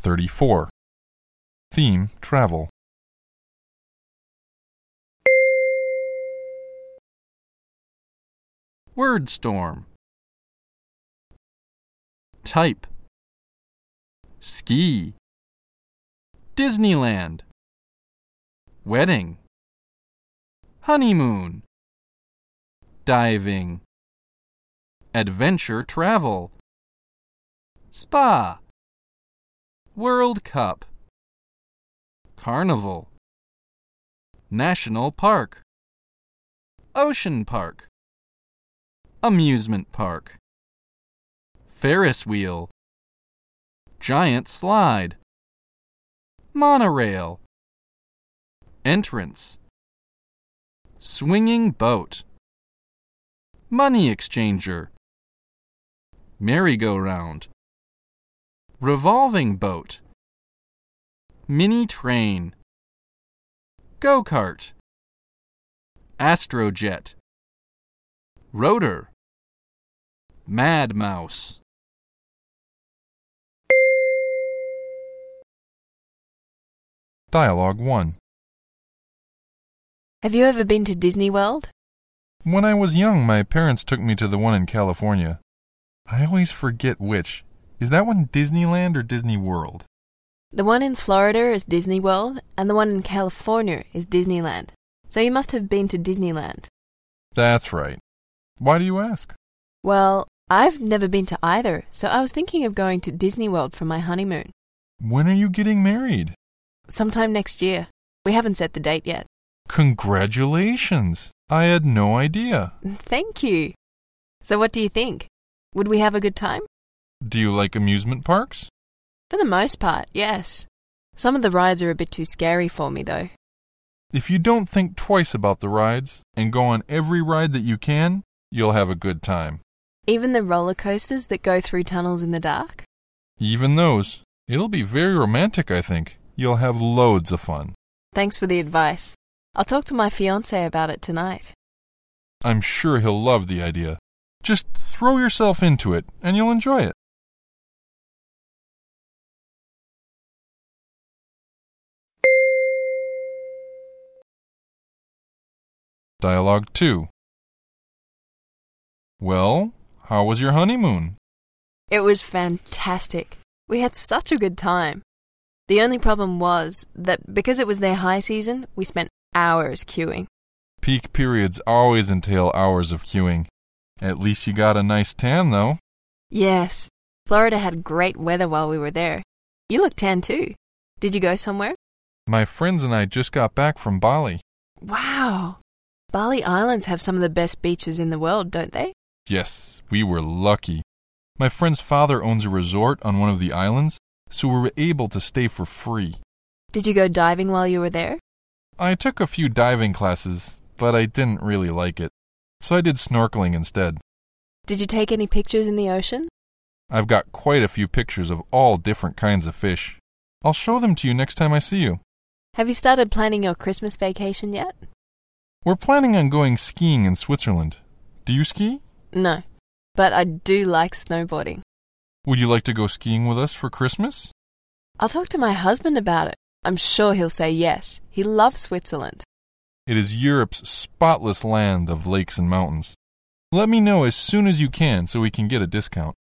34. Theme, travel. Word storm. Type. Ski. Disneyland. Wedding. Honeymoon. Diving. Adventure travel. Spa. World Cup. Carnival. National Park. Ocean Park. Amusement Park. Ferris wheel. Giant slide. Monorail. Entrance. Swinging boat. Money exchanger. Merry-go-round. Revolving boat. Mini train. Go-kart. Astrojet. Rotor. Mad Mouse. Dialogue 1. Have you ever been to Disney World? When I was young, my parents took me to the one in California. I always forget which. Is that one Disneyland or Disney World? The one in Florida is Disney World, and the one in California is Disneyland. So you must have been to Disneyland. That's right. Why do you ask? Well, I've never been to either, so I was thinking of going to Disney World for my honeymoon. When are you getting married? Sometime next year. We haven't set the date yet. Congratulations! I had no idea. Thank you. So what do you think? Would we have a good time? Do you like amusement parks? For the most part, yes. Some of the rides are a bit too scary for me, though. If you don't think twice about the rides and go on every ride that you can, you'll have a good time. Even the roller coasters that go through tunnels in the dark? Even those. It'll be very romantic, I think. You'll have loads of fun. Thanks for the advice. I'll talk to my fiancé about it tonight. I'm sure he'll love the idea. Just throw yourself into it, and you'll enjoy it. Dialogue 2. Well, how was your honeymoon? It was fantastic. We had such a good time. The only problem was that because it was their high season, we spent hours queuing. Peak periods always entail hours of queuing. At least you got a nice tan, though. Yes. Florida had great weather while we were there. You look tan too. Did you go somewhere? My friends and I just got back from Bali. Wow. Bali Islands have some of the best beaches in the world, don't they? Yes, we were lucky. My friend's father owns a resort on one of the islands, so we were able to stay for free. Did you go diving while you were there? I took a few diving classes, but I didn't really like it, so I did snorkeling instead. Did you take any pictures in the ocean? I've got quite a few pictures of all different kinds of fish. I'll show them to you next time I see you. Have you started planning your Christmas vacation yet? We're planning on going skiing in Switzerland. Do you ski? No, but I do like snowboarding. Would you like to go skiing with us for Christmas? I'll talk to my husband about it. I'm sure he'll say yes. He loves Switzerland. It is Europe's spotless land of lakes and mountains. Let me know as soon as you can so we can get a discount.